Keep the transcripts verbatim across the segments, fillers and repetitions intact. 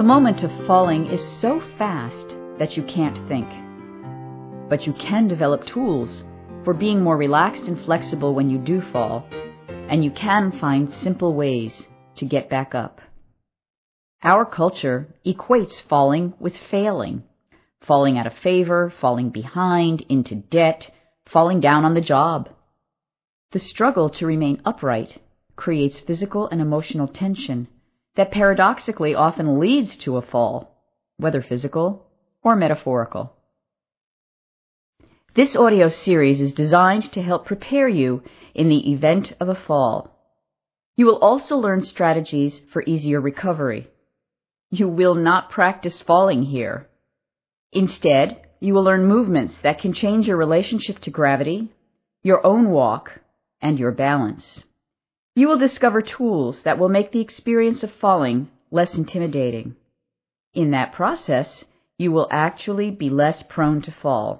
moment of falling is so fast that you can't think. But you can develop tools for being more relaxed and flexible when you do fall, and you can find simple ways to get back up. Our culture equates falling with failing, falling out of favor, falling behind, into debt, falling down on the job. The struggle to remain upright creates physical and emotional tension that paradoxically often leads to a fall, whether physical or metaphorical. This audio series is designed to help prepare you in the event of a fall. You will also learn strategies for easier recovery. You will not practice falling here. Instead, you will learn movements that can change your relationship to gravity, your own walk, and your balance. You will discover tools that will make the experience of falling less intimidating. In that process, you will actually be less prone to fall.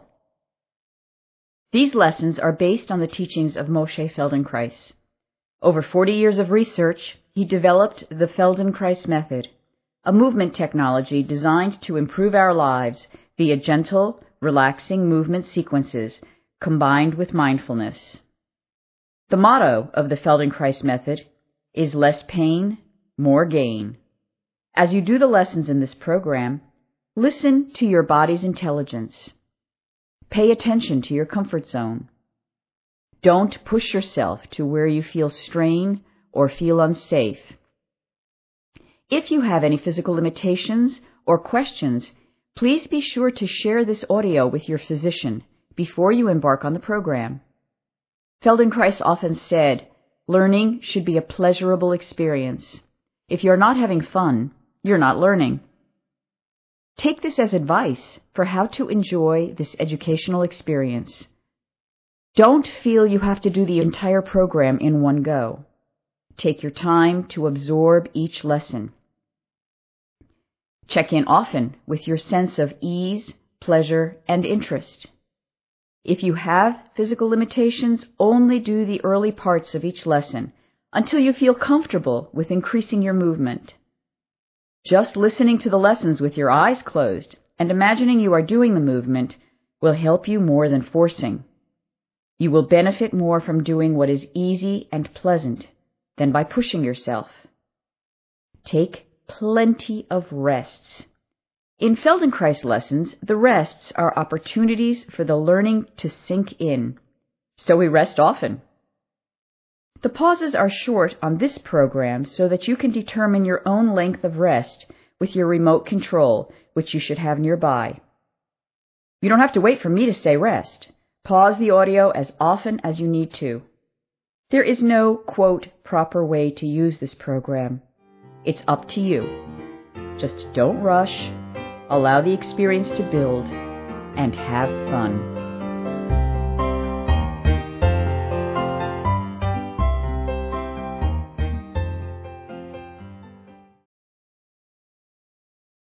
These lessons are based on the teachings of Moshe Feldenkrais. Over forty years of research, he developed the Feldenkrais method, a movement technology designed to improve our lives via gentle, relaxing movement sequences combined with mindfulness. The motto of the Feldenkrais method is less pain, more gain. As you do the lessons in this program, listen to your body's intelligence. Pay attention to your comfort zone. Don't push yourself to where you feel strain or feel unsafe. If you have any physical limitations or questions, please be sure to share this audio with your physician before you embark on the program. Feldenkrais often said, learning should be a pleasurable experience. If you're not having fun, you're not learning. Take this as advice for how to enjoy this educational experience. Don't feel you have to do the entire program in one go. Take your time to absorb each lesson. Check in often with your sense of ease, pleasure, and interest. If you have physical limitations, only do the early parts of each lesson until you feel comfortable with increasing your movement. Just listening to the lessons with your eyes closed and imagining you are doing the movement will help you more than forcing. You will benefit more from doing what is easy and pleasant than by pushing yourself. Take plenty of rests. In Feldenkrais lessons, the rests are opportunities for the learning to sink in, so we rest often. The pauses are short on this program so that you can determine your own length of rest with your remote control, which you should have nearby. You don't have to wait for me to say rest. Pause the audio as often as you need to. There is no, quote, proper way to use this program. It's up to you. Just don't rush. Allow the experience to build, and have fun.